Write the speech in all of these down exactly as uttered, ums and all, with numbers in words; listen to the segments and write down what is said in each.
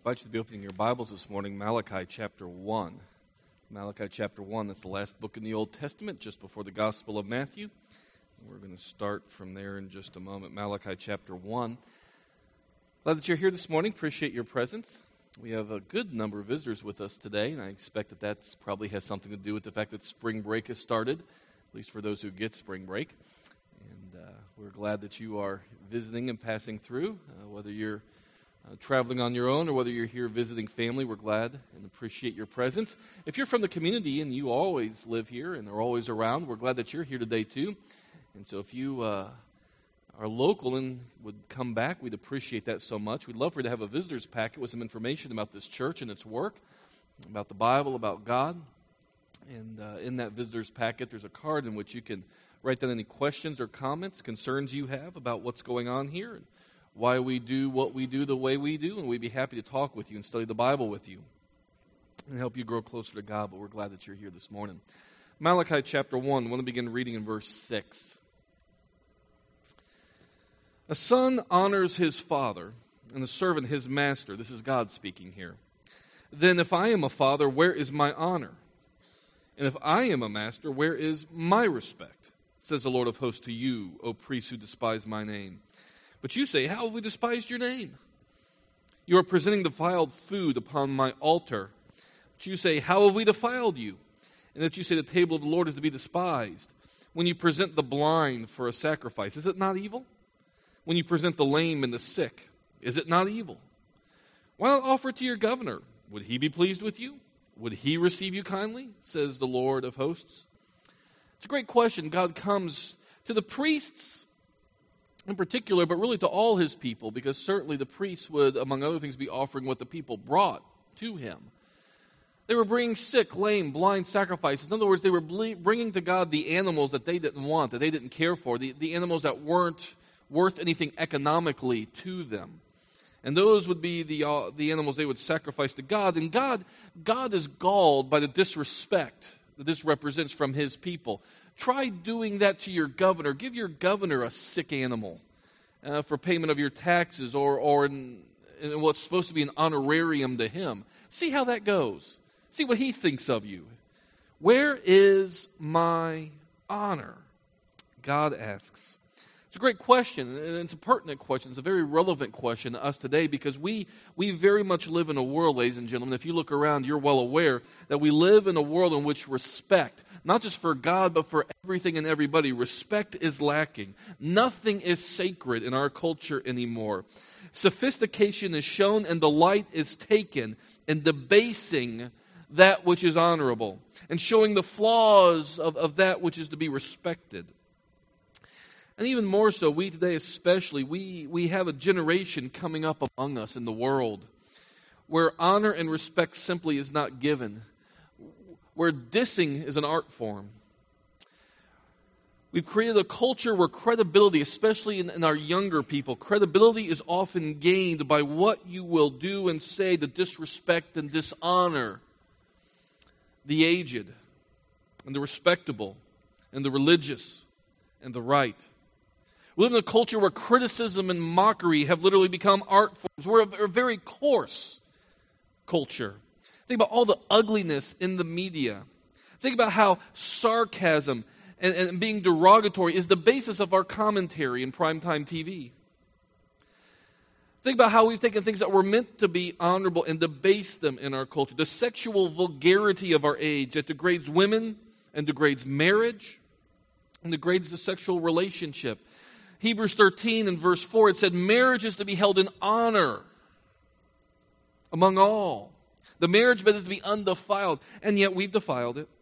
I invite you to be opening your Bibles this morning, Malachi chapter one. Malachi chapter one, that's the last book in the Old Testament, just before the Gospel of Matthew. We're going to start from there in just a moment. Malachi chapter one. Glad that you're here this morning. Appreciate your presence. We have a good number of visitors with us today, and I expect that that probably has something to do with the fact that spring break has started, at least for those who get spring break. And uh, we're glad that you are visiting and passing through, uh, whether you're Uh, traveling on your own or whether you're here visiting family. We're glad and appreciate your presence. If you're from the community and you always live here and are always around, we're glad that you're here today too. And so if you uh, are local and would come back, we'd appreciate that so much. We'd love for you to have a visitor's packet with some information about this church and its work, about the Bible, about God. And uh, in that visitor's packet, there's a card in which you can write down any questions or comments, concerns you have about what's going on here, and why we do what we do the way we do, and we'd be happy to talk with you and study the Bible with you and help you grow closer to God, but we're glad that you're here this morning. Malachi chapter one, I want to begin reading in verse six. A son honors his father, and a servant his master. This is God speaking here. Then if I am a father, where is my honor? And if I am a master, where is my respect? Says the Lord of hosts to you, O priests who despise my name. But you say, how have we despised your name? You are presenting defiled food upon my altar. But you say, how have we defiled you? And that you say the table of the Lord is to be despised. When you present the blind for a sacrifice, is it not evil? When you present the lame and the sick, is it not evil? Why not offer it to your governor? Would he be pleased with you? Would he receive you kindly? Says the Lord of hosts. It's a great question. God comes to the priests in particular, but really to all his people, because certainly the priests would, among other things, be offering what the people brought to him. They were bringing sick, lame, blind sacrifices. In other words, they were bringing to God the animals that they didn't want, that they didn't care for, the, the animals that weren't worth anything economically to them. And those would be the uh, the animals they would sacrifice to God. And God, God is galled by the disrespect that this represents from his people. Try doing that to your governor. Give your governor a sick animal uh, for payment of your taxes or, or in, in what's supposed to be an honorarium to him. See how that goes. See what he thinks of you. Where is my honor? God asks. It's a great question, and it's a pertinent question. It's a very relevant question to us today because we we very much live in a world, ladies and gentlemen. If you look around, you're well aware that we live in a world in which respect, not just for God, but for everything and everybody, respect is lacking. Nothing is sacred in our culture anymore. Sophistication is shown and delight is taken in debasing that which is honorable and showing the flaws of, of that which is to be respected. And even more so, we today especially, we, we have a generation coming up among us in the world where honor and respect simply is not given, where dissing is an art form. We've created a culture where credibility, especially in, in our younger people, credibility is often gained by what you will do and say to disrespect and dishonor the aged and the respectable and the religious and the right. We live in a culture where criticism and mockery have literally become art forms. We're a, a very coarse culture. Think about all the ugliness in the media. Think about how sarcasm and, and being derogatory is the basis of our commentary in primetime T V. Think about how we've taken things that were meant to be honorable and debased them in our culture. The sexual vulgarity of our age that degrades women and degrades marriage and degrades the sexual relationship. Hebrews thirteen and verse four, it said, marriage is to be held in honor among all. The marriage bed is to be undefiled, and yet we've defiled it.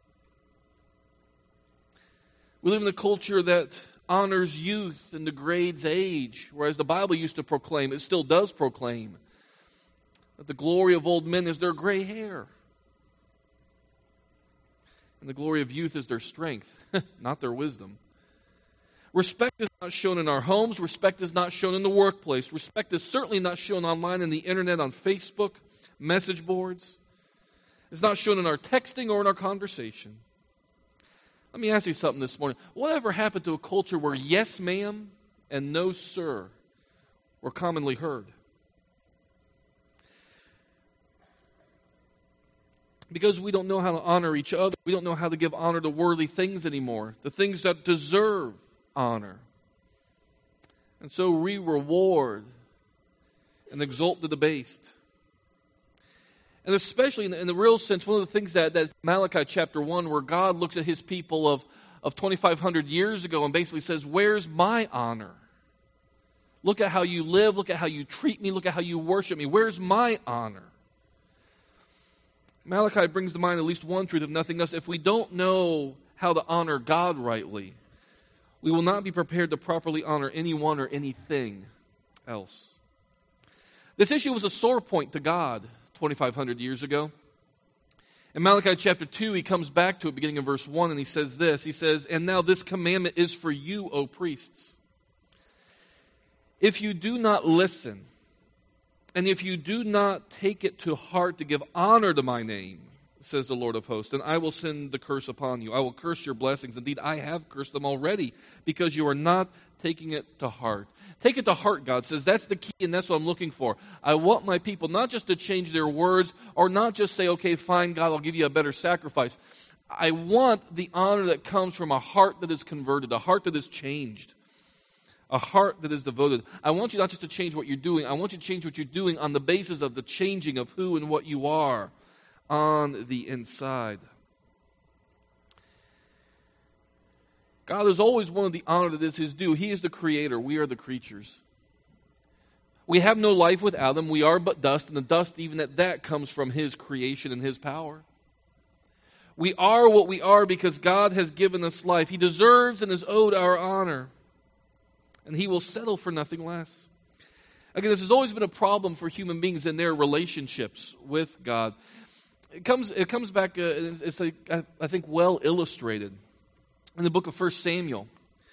We live in a culture that honors youth and degrades age, whereas the Bible used to proclaim, it still does proclaim, that the glory of old men is their gray hair. And the glory of youth is their strength, not their wisdom. Respect is not shown in our homes. Respect is not shown in the workplace. Respect is certainly not shown online in the internet, on Facebook, message boards. It's not shown in our texting or in our conversation. Let me ask you something this morning. Whatever happened to a culture where yes, ma'am, and no, sir were commonly heard? Because we don't know how to honor each other. We don't know how to give honor to worthy things anymore, the things that deserve honor. And so we reward and exalt the debased. And especially in the, in the real sense, one of the things that, that Malachi chapter one, where God looks at his people of, of twenty-five hundred years ago and basically says, where's my honor? Look at how you live. Look at how you treat me. Look at how you worship me. Where's my honor? Malachi brings to mind at least one truth, if nothing else. If we don't know how to honor God rightly, we will not be prepared to properly honor anyone or anything else. This issue was a sore point to God twenty-five hundred years ago. In Malachi chapter two, he comes back to it beginning in verse one, and he says this. He says, "And now this commandment is for you, O priests. If you do not listen, and if you do not take it to heart to give honor to my name, says the Lord of hosts, then I will send the curse upon you. I will curse your blessings. Indeed, I have cursed them already, because you are not taking it to heart." Take it to heart, God says. That's the key, and that's what I'm looking for. I want my people not just to change their words, or not just say, okay, fine, God, I'll give you a better sacrifice. I want the honor that comes from a heart that is converted, a heart that is changed, a heart that is devoted. I want you not just to change what you're doing. I want you to change what you're doing on the basis of the changing of who and what you are on the inside. God has always wanted the honor that is his due. He is the creator. We are the creatures. We have no life without him. We are but dust, and the dust, even at that, comes from his creation and his power. We are what we are because God has given us life. He deserves and is owed our honor, and he will settle for nothing less. Again, this has always been a problem for human beings in their relationships with God. It comes, it comes back, uh, it's like, I, I think, well illustrated in the book of First Samuel,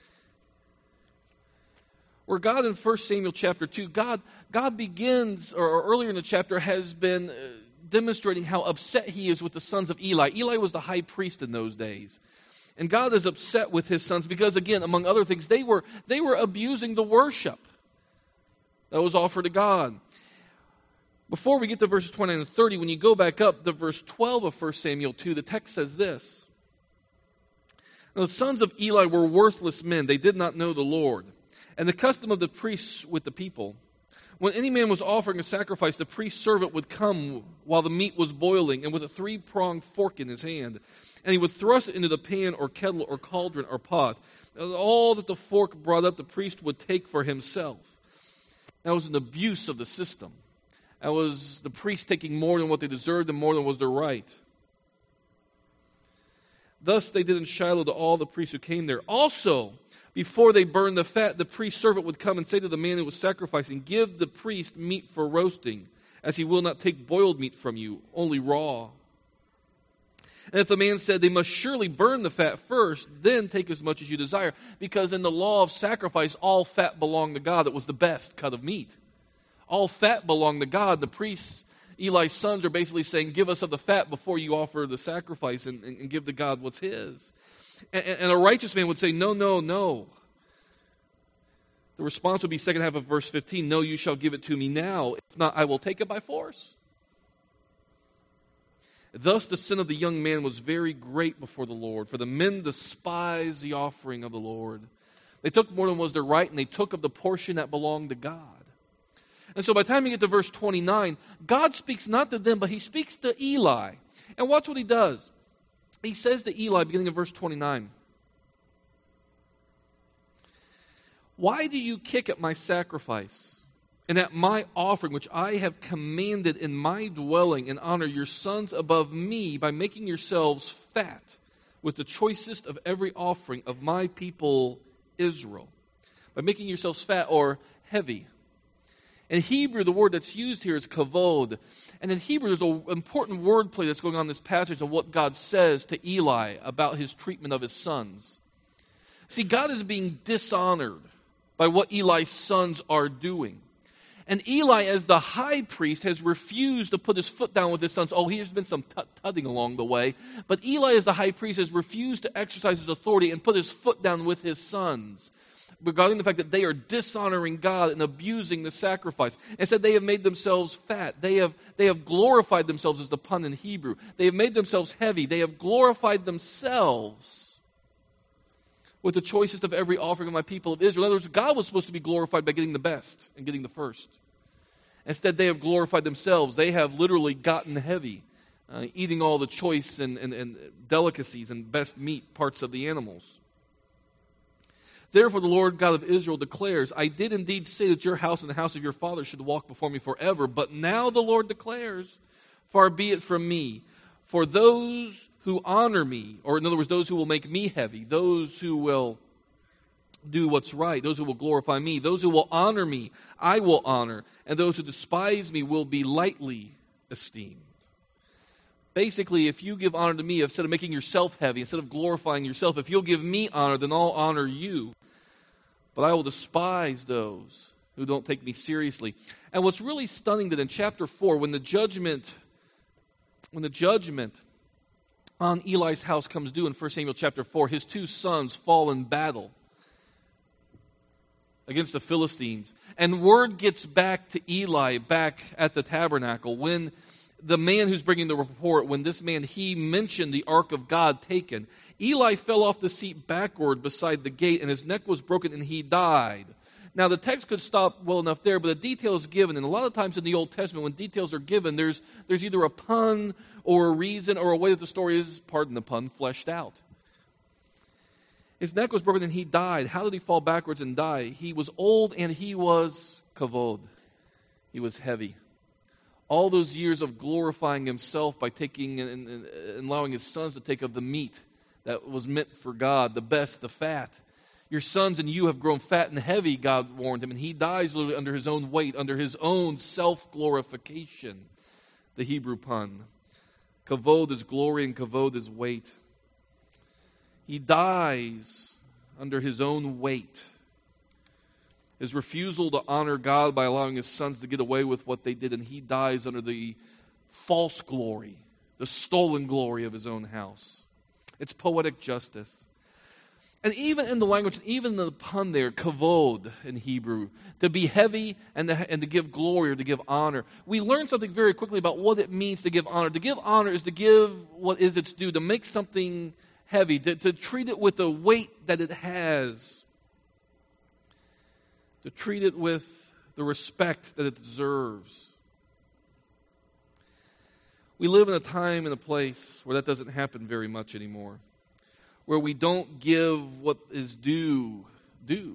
where God in First Samuel chapter two, God, God begins, or, or earlier in the chapter, has been uh, demonstrating how upset he is with the sons of Eli. Eli was the high priest in those days. And God is upset with his sons because, again, among other things, they were, they were abusing the worship that was offered to God. Before we get to verses twenty-nine and thirty, when you go back up to verse twelve of First Samuel two, the text says this. "Now the sons of Eli were worthless men. They did not know the Lord. And the custom of the priests with the people, when any man was offering a sacrifice, the priest's servant would come while the meat was boiling, and with a three-pronged fork in his hand, and he would thrust it into the pan or kettle or cauldron or pot. All that the fork brought up, the priest would take for himself." That was an abuse of the system. That was the priest taking more than what they deserved and more than was their right. Thus they did in Shiloh to all the priests who came there. Also, before they burned the fat, the priest's servant would come and say to the man who was sacrificing, "Give the priest meat for roasting, as he will not take boiled meat from you, only raw." And if the man said, "They must surely burn the fat first, then take as much as you desire," because in the law of sacrifice, all fat belonged to God. It was the best cut of meat. All fat belonged to God. The priests, Eli's sons, are basically saying, give us of the fat before you offer the sacrifice and, and, and give to God what's his. And, and a righteous man would say, no, no, no. The response would be second half of verse fifteen, "No, you shall give it to me now. If not, I will take it by force." Thus the sin of the young man was very great before the Lord, for the men despised the offering of the Lord. They took more than was their right, and they took of the portion that belonged to God. And so by the time you get to verse twenty-nine, God speaks not to them, but he speaks to Eli. And watch what he does. He says to Eli, beginning of verse twenty-nine, "Why do you kick at my sacrifice and at my offering, which I have commanded in my dwelling, and honor your sons above me by making yourselves fat with the choicest of every offering of my people Israel?" By making yourselves fat or heavy. In Hebrew, the word that's used here is kavod. And in Hebrew, there's an important wordplay that's going on in this passage of what God says to Eli about his treatment of his sons. See, God is being dishonored by what Eli's sons are doing. And Eli, as the high priest, has refused to put his foot down with his sons. Oh, here's been some tut-tutting along the way. But Eli, as the high priest, has refused to exercise his authority and put his foot down with his sons. regarding the fact that they are dishonoring God and abusing the sacrifice. Instead, they have made themselves fat. They have, they have glorified themselves, as the pun in Hebrew. They have made themselves heavy. They have glorified themselves with the choicest of every offering of my people of Israel. In other words, God was supposed to be glorified by getting the best and getting the first. Instead, they have glorified themselves. They have literally gotten heavy, uh, eating all the choice and, and, and delicacies and best meat parts of the animals. Therefore, the Lord God of Israel declares, I did indeed say that your house and the house of your father should walk before me forever, but now the Lord declares, far be it from me, for those who honor me, or in other words, those who will make me heavy, those who will do what's right, those who will glorify me, those who will honor me, I will honor, and those who despise me will be lightly esteemed. Basically, if you give honor to me, instead of making yourself heavy, instead of glorifying yourself, if you'll give me honor, then I'll honor you. But I will despise those who don't take me seriously. And what's really stunning that in chapter four, when the judgment, when the judgment on Eli's house comes due in First Samuel chapter four, his two sons fall in battle against the Philistines. And word gets back to Eli back at the tabernacle when the man who's bringing the report, when this man, he mentioned the ark of God taken, Eli fell off the seat backward beside the gate, and his neck was broken, and he died. Now, the text could stop well enough there, but the detail is given, and a lot of times in the Old Testament, when details are given, there's, there's either a pun or a reason or a way that the story is, pardon the pun, fleshed out. His neck was broken, and he died. How did he fall backwards and die? He was old, and he was kavod. He was heavy. All those years of glorifying himself by taking and, and, and allowing his sons to take of the meat that was meant for God, the best, the fat. Your sons and you have grown fat and heavy, God warned him, and he dies literally under his own weight, under his own self-glorification, the Hebrew pun. Kavod is glory and kavod is weight. He dies under his own weight. His refusal to honor God by allowing his sons to get away with what they did, and he dies under the false glory, the stolen glory of his own house. It's poetic justice. And even in the language, even in the pun there, kavod in Hebrew, to be heavy and to, and to give glory or to give honor, we learn something very quickly about what it means to give honor. To give honor is to give what is its due, to make something heavy, to, to treat it with the weight that it has, to treat it with the respect that it deserves. We live in a time and a place where that doesn't happen very much anymore, where we don't give what is due due.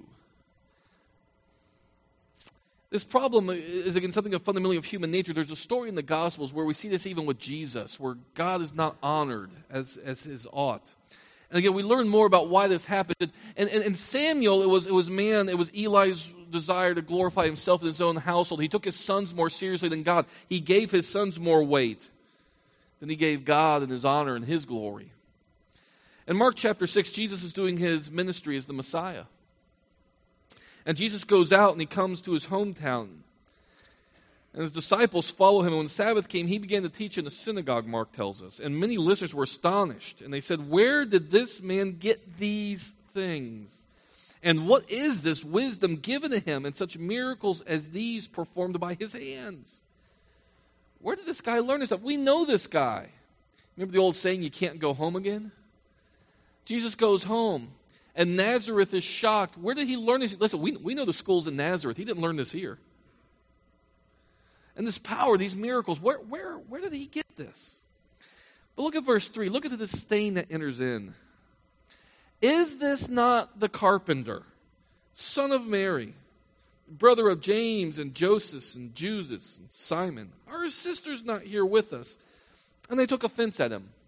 This problem is, again, something of fundamentally of human nature. There's a story in the Gospels where we see this even with Jesus, where God is not honored as, as his ought. And again, we learn more about why this happened. And, and, and Samuel, it was, it was man, it was Eli's desire to glorify himself in his own household. He took his sons more seriously than God. He gave his sons more weight than he gave God and his honor and his glory. In Mark chapter six, Jesus is doing his ministry as the Messiah. And Jesus goes out and he comes to his hometown. And his disciples follow him. And when the Sabbath came, he began to teach in the synagogue, Mark tells us. And many listeners were astonished. And they said, where did this man get these things? And what is this wisdom given to him and such miracles as these performed by his hands? Where did this guy learn this stuff? We know this guy. Remember the old saying, you can't go home again? Jesus goes home. And Nazareth is shocked. Where did he learn this? Listen, we, we know the schools in Nazareth. He didn't learn this here. And this power, these miracles, where, where, where did he get this? But look at verse three. Look at the disdain that enters in. Is this not the carpenter, son of Mary, brother of James and Joseph and Judas and Simon? Are his sisters not here with us? And they took offense at him.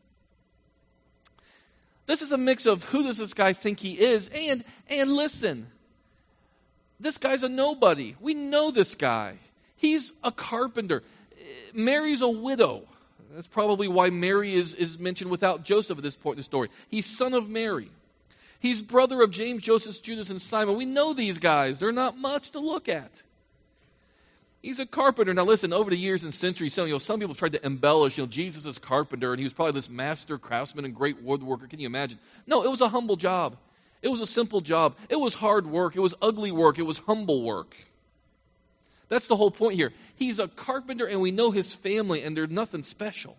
This is a mix of who does this guy think he is, and, and listen, this guy's a nobody. We know this guy. He's a carpenter. Mary's a widow. That's probably why Mary is, is mentioned without Joseph at this point in the story. He's son of Mary. He's brother of James, Joseph, Judas, and Simon. We know these guys. They're not much to look at. He's a carpenter. Now listen, over the years and centuries, some, you know, some people tried to embellish, you know, Jesus is carpenter, and he was probably this master craftsman and great woodworker. Can you imagine? No, it was a humble job. It was a simple job. It was hard work. It was ugly work. It was humble work. That's the whole point here. He's a carpenter, and we know his family, and they're nothing special.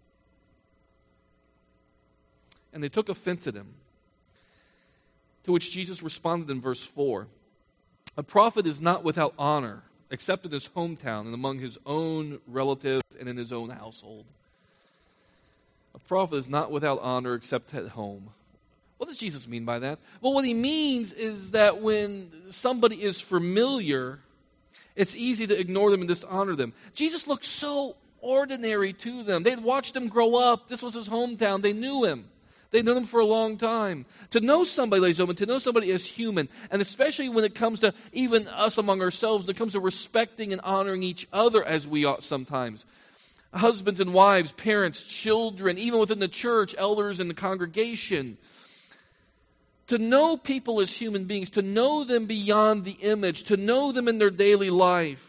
And they took offense at him. To which Jesus responded in verse four. A prophet is not without honor, except in his hometown and among his own relatives and in his own household. A prophet is not without honor except at home. What does Jesus mean by that? Well, what he means is that when somebody is familiar, it's easy to ignore them and dishonor them. Jesus looked so ordinary to them. They'd watched him grow up. This was his hometown. They knew him. They'd known him for a long time. To know somebody, ladies and gentlemen, to know somebody as human, and especially when it comes to even us among ourselves, when it comes to respecting and honoring each other as we ought sometimes. Husbands and wives, parents, children, even within the church, elders in the congregation. To know people as human beings, to know them beyond the image, to know them in their daily life.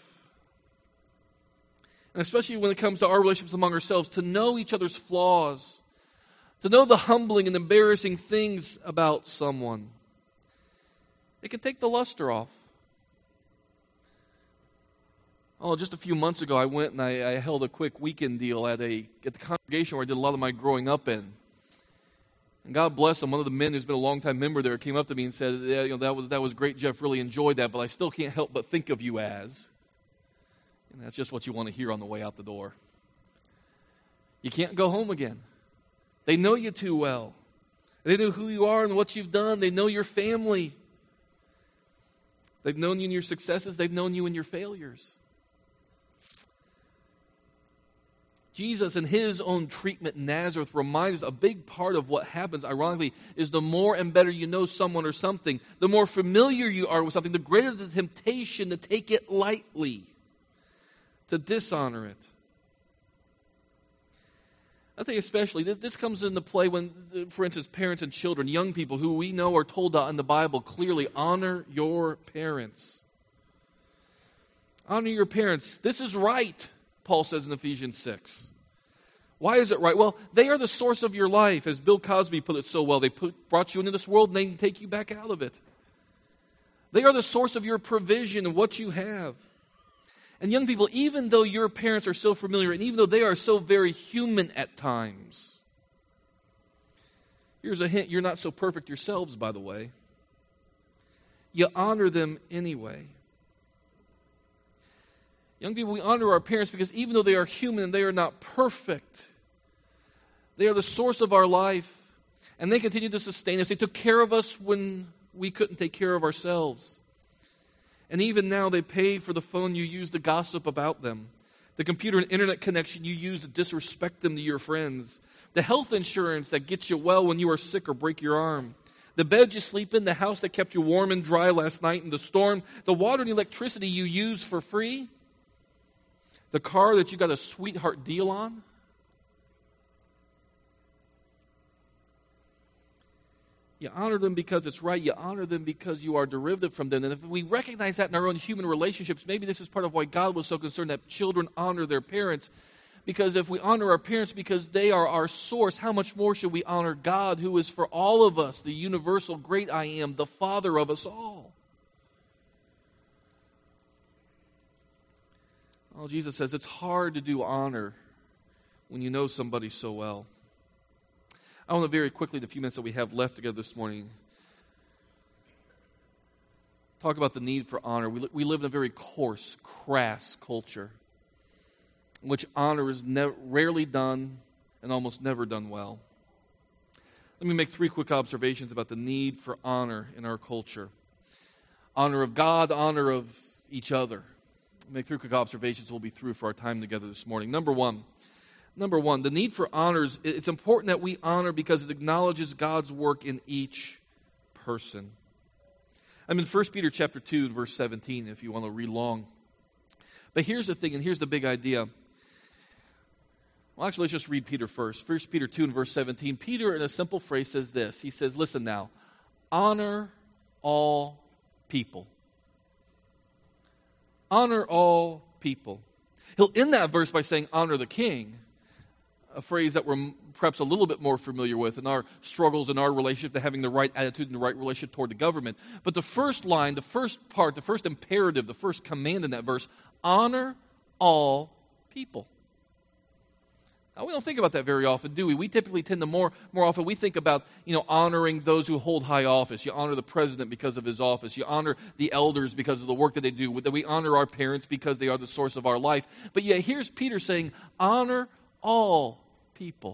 And especially when it comes to our relationships among ourselves, to know each other's flaws. To know the humbling and embarrassing things about someone. It can take the luster off. Oh, just a few months ago, I went and I, I held a quick weekend deal at a at the congregation where I did a lot of my growing up in. And God bless him, one of the men who's been a long-time member there came up to me and said, yeah, you know, that was that was great, Jeff, really enjoyed that, but I still can't help but think of you as. And that's just what you want to hear on the way out the door. You can't go home again. They know you too well. They know who you are and what you've done. They know your family. They've known you in your successes. They've known you in your failures. Jesus, in his own treatment in Nazareth, reminds us a big part of what happens, ironically, is the more and better you know someone or something, the more familiar you are with something, the greater the temptation to take it lightly, to dishonor it. I think especially, this, this comes into play when, for instance, parents and children, young people who we know are told in the Bible clearly, honor your parents. Honor your parents. This is right, Paul says in Ephesians six. Why is it right? Well, they are the source of your life, as Bill Cosby put it so well. They put, brought you into this world and they can take you back out of it. They are the source of your provision and what you have. And young people, even though your parents are so familiar, and even though they are so very human at times, here's a hint, you're not so perfect yourselves, by the way. You honor them anyway. Young people, we honor our parents because even though they are human and they are not perfect, they are the source of our life, and they continue to sustain us. They took care of us when we couldn't take care of ourselves. And even now, they pay for the phone you use to gossip about them, the computer and internet connection you use to disrespect them to your friends, the health insurance that gets you well when you are sick or break your arm, the bed you sleep in, the house that kept you warm and dry last night in the storm, the water and electricity you use for free, the car that you got a sweetheart deal on. You honor them because it's right. You honor them because you are derivative from them. And if we recognize that in our own human relationships, maybe this is part of why God was so concerned that children honor their parents. Because if we honor our parents because they are our source, how much more should we honor God, who is for all of us the universal great I am, the Father of us all? Well, Jesus says it's hard to do honor when you know somebody so well. I want to very quickly, the few minutes that we have left together this morning, talk about the need for honor. We, we live in a very coarse, crass culture in which honor is ne- rarely done and almost never done well. Let me make three quick observations about the need for honor in our culture. Honor of God, honor of each other. I'll make three quick observations. We'll be through for our time together this morning. Number one. Number one, the need for honors, it's important that we honor because it acknowledges God's work in each person. I'm in First Peter chapter two, verse seventeen, if you want to read long. But here's the thing, and here's the big idea. Well, actually, let's just read Peter first. First Peter two and verse seventeen. Peter, in a simple phrase, says this. He says, listen now, honor all people. Honor all people. He'll end that verse by saying, honor the king. a phrase that we're perhaps a little bit more familiar with in our struggles in our relationship to having the right attitude and the right relationship toward the government. But the first line, the first part, the first imperative, the first command in that verse, honor all people. Now, we don't think about that very often, do we? We typically tend to more more often, we think about, you know, honoring those who hold high office. You honor the president because of his office. You honor the elders because of the work that they do. That we honor our parents because they are the source of our life. But yet here's Peter saying, honor all people.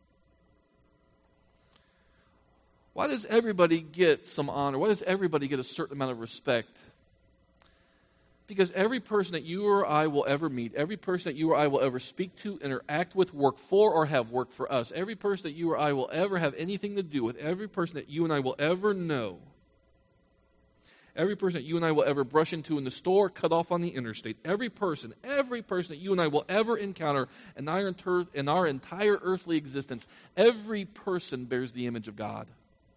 Why does everybody get some honor? Why does everybody get a certain amount of respect? Because every person that you or I will ever meet, every person that you or I will ever speak to, interact with, work for, or have worked for us, every person that you or I will ever have anything to do with, every person that you and I will ever know, every person that you and I will ever brush into in the store, cut off on the interstate, every person, every person that you and I will ever encounter in our, inter- in our entire earthly existence, every person bears the image of God.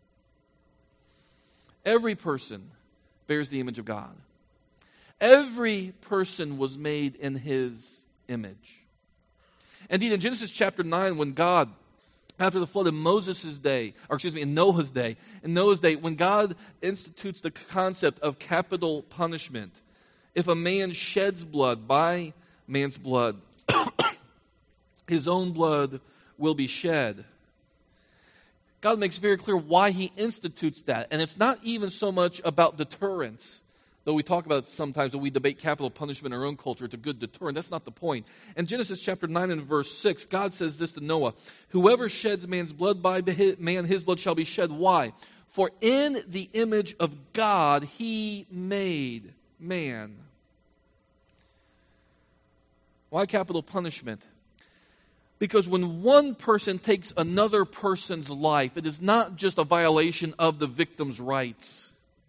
Every person bears the image of God. Every person was made in His image. Indeed, in Genesis chapter nine, when God, after the flood in Moses' day, or excuse me, in Noah's day, in Noah's day, when God institutes the concept of capital punishment, if a man sheds blood, by man's blood, his own blood will be shed. God makes very clear why He institutes that. And it's not even so much about deterrence. Though we talk about it sometimes when we debate capital punishment in our own culture, it's a good deterrent. That's not the point. In Genesis chapter nine and verse six, God says this to Noah, whoever sheds man's blood, by man his blood shall be shed. Why? For in the image of God He made man. Why capital punishment? Because when one person takes another person's life, it is not just a violation of the victim's rights.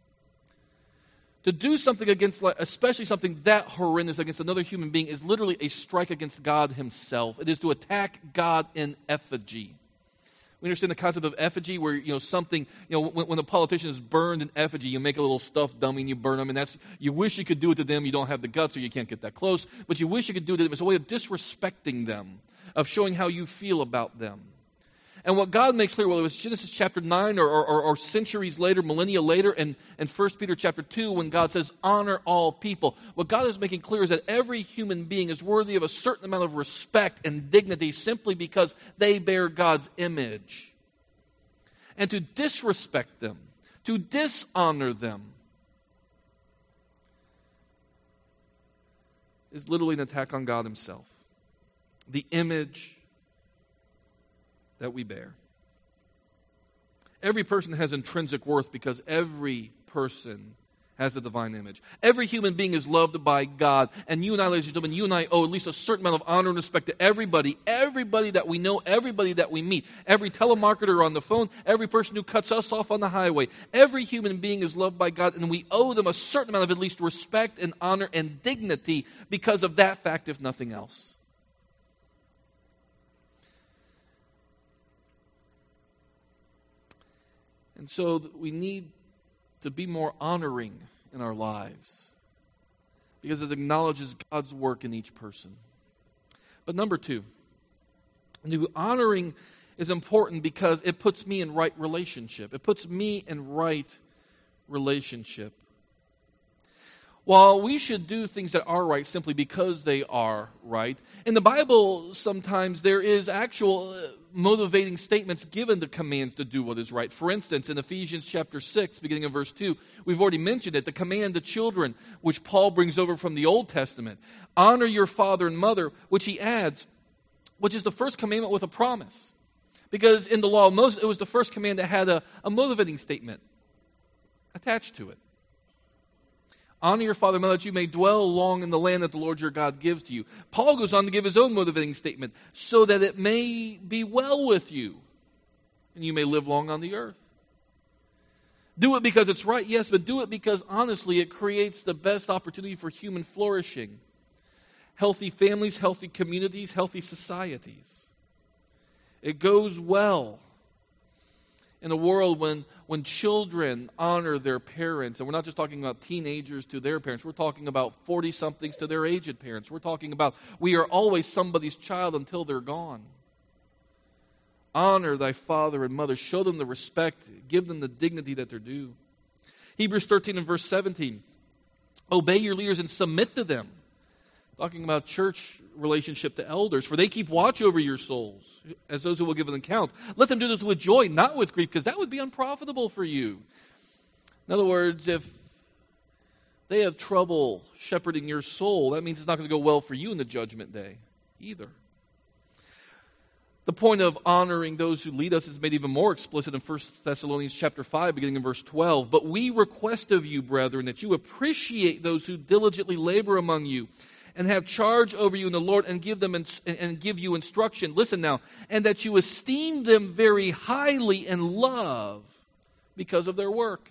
To do something against, especially something that horrendous against another human being, is literally a strike against God Himself. It is to attack God in effigy. We understand the concept of effigy, where, you know, something, you know, when, when a politician is burned in effigy, you make a little stuffed dummy and you burn them, and that's, you wish you could do it to them. You don't have the guts, or you can't get that close, but you wish you could do it to them. It's a way of disrespecting them, of showing how you feel about them. And what God makes clear, whether it was Genesis chapter nine or, or, or centuries later, millennia later, and, and First Peter chapter two, when God says, honor all people, what God is making clear is that every human being is worthy of a certain amount of respect and dignity simply because they bear God's image. And to disrespect them, to dishonor them, is literally an attack on God Himself. The image that we bear. Every person has intrinsic worth because every person has a divine image. Every human being is loved by God. And you and I, ladies and gentlemen, you and I owe at least a certain amount of honor and respect to everybody, everybody that we know, everybody that we meet, every telemarketer on the phone, every person who cuts us off on the highway. Every human being is loved by God, and we owe them a certain amount of at least respect and honor and dignity because of that fact, if nothing else. And so we need to be more honoring in our lives because it acknowledges God's work in each person. But number two, new honoring is important because it puts me in right relationship. It puts me in right relationship. While we should do things that are right simply because they are right, in the Bible sometimes there is actual uh, motivating statements given to commands to do what is right. For instance, in Ephesians chapter six, beginning of verse two, we've already mentioned it, the command to children, which Paul brings over from the Old Testament. Honor your father and mother, which he adds, which is the first commandment with a promise. Because in the law of Moses, it was the first command that had a, a motivating statement attached to it. Honor your father and mother that you may dwell long in the land that the Lord your God gives to you. Paul goes on to give his own motivating statement, so that it may be well with you and you may live long on the earth. Do it because it's right, yes, but do it because honestly it creates the best opportunity for human flourishing. Healthy families, healthy communities, healthy societies. It goes well in a world when, when children honor their parents, and we're not just talking about teenagers to their parents, we're talking about forty-somethings to their aged parents. We're talking about we are always somebody's child until they're gone. Honor thy father and mother. Show them the respect. Give them the dignity that they're due. Hebrews thirteen and verse seventeen. Obey your leaders and submit to them. Talking about church relationship to elders. For they keep watch over your souls as those who will give an account. Let them do this with joy, not with grief, because that would be unprofitable for you. In other words, if they have trouble shepherding your soul, that means it's not going to go well for you in the judgment day either. The point of honoring those who lead us is made even more explicit in First Thessalonians chapter five, beginning in verse twelve. But we request of you, brethren, that you appreciate those who diligently labor among you and have charge over you in the Lord and give them in, and give you instruction. Listen now, and that you esteem them very highly in love because of their work.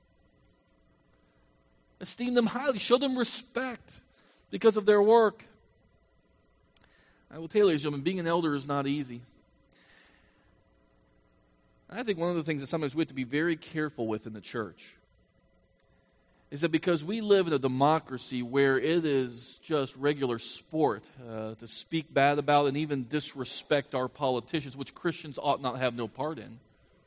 Esteem them highly. Show them respect because of their work. I will tell you, ladies and gentlemen, being an elder is not easy. I think one of the things that sometimes we have to be very careful with in the church is that because we live in a democracy where it is just regular sport uh, to speak bad about and even disrespect our politicians, which Christians ought not have no part in.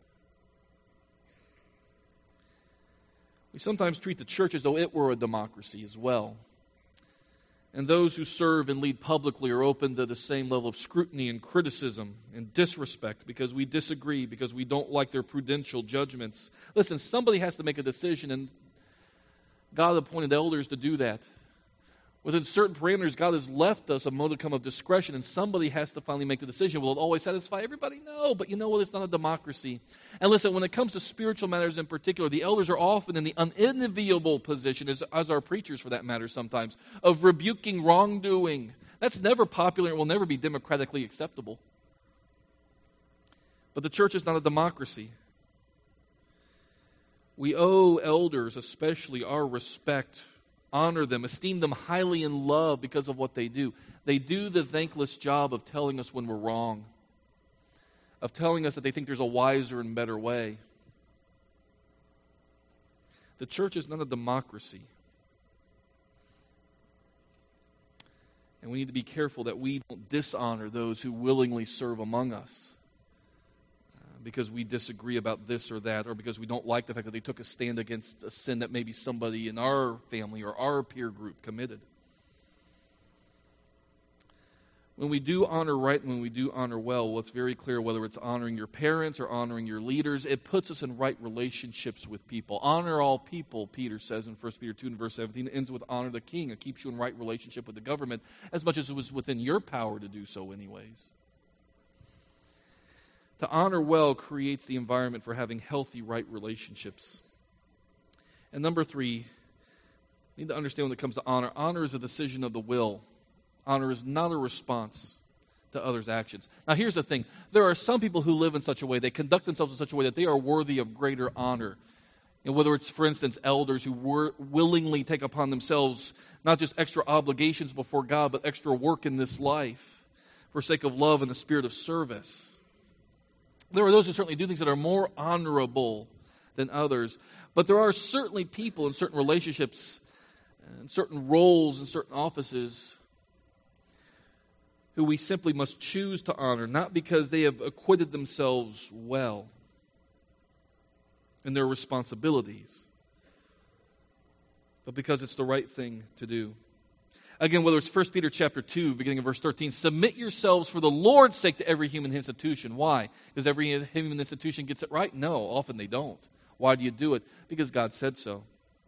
We sometimes treat the church as though it were a democracy as well. And those who serve and lead publicly are open to the same level of scrutiny and criticism and disrespect because we disagree, because we don't like their prudential judgments. Listen, somebody has to make a decision, and God appointed elders to do that. Within certain parameters, God has left us a modicum of discretion, and somebody has to finally make the decision. Will it always satisfy everybody? No, but you know what? It's not a democracy. And listen, when it comes to spiritual matters in particular, the elders are often in the unenviable position, as, as are preachers for that matter sometimes, of rebuking wrongdoing. That's never popular and will never be democratically acceptable. But the church is not a democracy. We owe elders especially our respect. Honor them, esteem them highly in love because of what they do. They do the thankless job of telling us when we're wrong, of telling us that they think there's a wiser and better way. The church is not a democracy. And we need to be careful that we don't dishonor those who willingly serve among us because we disagree about this or that, or because we don't like the fact that they took a stand against a sin that maybe somebody in our family or our peer group committed. When we do honor right and when we do honor well, well, it's very clear whether it's honoring your parents or honoring your leaders, it puts us in right relationships with people. Honor all people, Peter says in First Peter two and verse seventeen. It ends with honor the king. It keeps you in right relationship with the government as much as it was within your power to do so anyways. To honor well creates the environment for having healthy, right relationships. And number three, we need to understand when it comes to honor, honor is a decision of the will. Honor is not a response to others' actions. Now here's the thing. There are some people who live in such a way, they conduct themselves in such a way that they are worthy of greater honor. You know, whether it's, for instance, elders who wor- willingly take upon themselves not just extra obligations before God, but extra work in this life for sake of love and the spirit of service. There are those who certainly do things that are more honorable than others. But there are certainly people in certain relationships, and certain roles, and certain offices who we simply must choose to honor, not because they have acquitted themselves well in their responsibilities, but because it's the right thing to do. Again, whether it's First Peter chapter two, beginning of verse thirteen, submit yourselves for the Lord's sake to every human institution. Why? Because every human institution gets it right? No, often they don't. Why do you do it? Because God said so.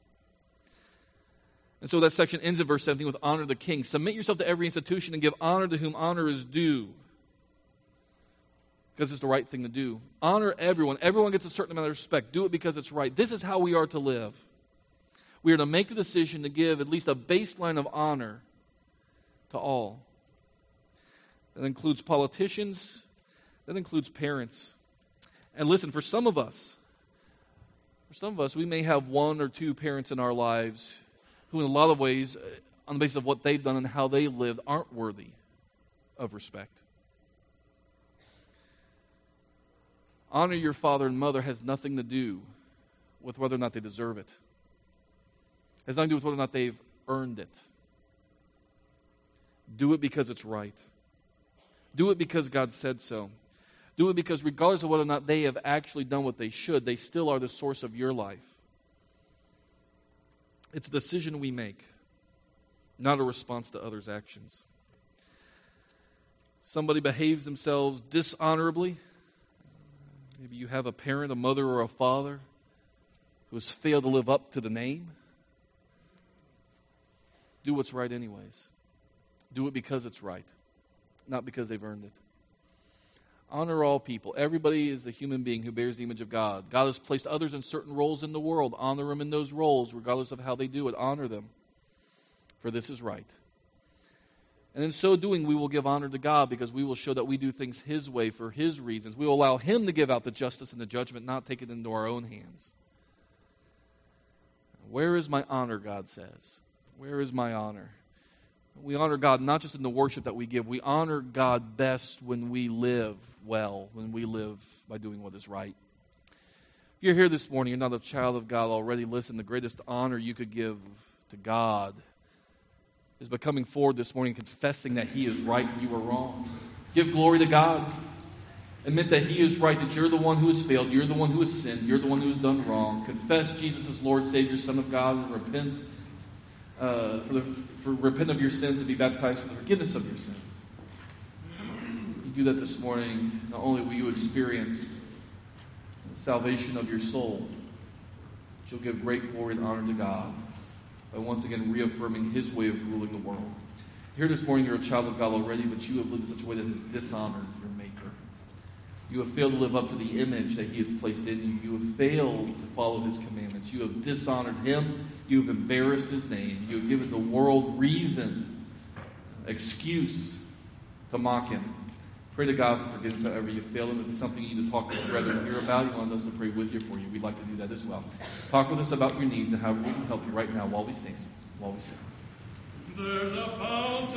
And so that section ends in verse seventeen with honor the king. Submit yourself to every institution and give honor to whom honor is due. Because it's the right thing to do. Honor everyone. Everyone gets a certain amount of respect. Do it because it's right. This is how we are to live. We are to make the decision to give at least a baseline of honor to all. That includes politicians. That includes parents. And listen, for some of us, for some of us, we may have one or two parents in our lives who in a lot of ways, on the basis of what they've done and how they lived, aren't worthy of respect. Honor your father and mother has nothing to do with whether or not they deserve it. It has nothing to do with whether or not they've earned it. Do it because it's right. Do it because God said so. Do it because regardless of whether or not they have actually done what they should, they still are the source of your life. It's a decision we make, not a response to others' actions. Somebody behaves themselves dishonorably. Maybe you have a parent, a mother, or a father who has failed to live up to the name. Do what's right anyways. Do it because it's right, not because they've earned it. Honor all people. Everybody is a human being who bears the image of God. God has placed others in certain roles in the world. Honor them in those roles, regardless of how they do it. Honor them, for this is right. And in so doing, we will give honor to God because we will show that we do things His way for His reasons. We will allow Him to give out the justice and the judgment, not take it into our own hands. Where is my honor, God says? Where is my honor? We honor God not just in the worship that we give. We honor God best when we live well, when we live by doing what is right. If you're here this morning, you're not a child of God already, listen, the greatest honor you could give to God is by coming forward this morning confessing that He is right and you are wrong. Give glory to God. Admit that He is right, that you're the one who has failed, you're the one who has sinned, you're the one who has done wrong. Confess Jesus as Lord, Savior, Son of God, and repent uh, for, the, for repent of your sins and be baptized for the forgiveness of your sins. You do that this morning, not only will you experience the salvation of your soul, but you'll give great glory and honor to God by once again reaffirming His way of ruling the world. Here this morning, you're a child of God already, but you have lived in such a way that has dishonored your Maker. You have failed to live up to the image that He has placed in you. You have failed to follow His commandments. You have dishonored Him. You have embarrassed His name. You have given the world reason, excuse to mock Him. Pray to God for forgiveness however you fail Him. If it's something you need to talk to your brethren here about, you want us to pray with you for you, we'd like to do that as well. Talk with us about your needs and how we can help you right now while we sing. While we sing. There's a fountain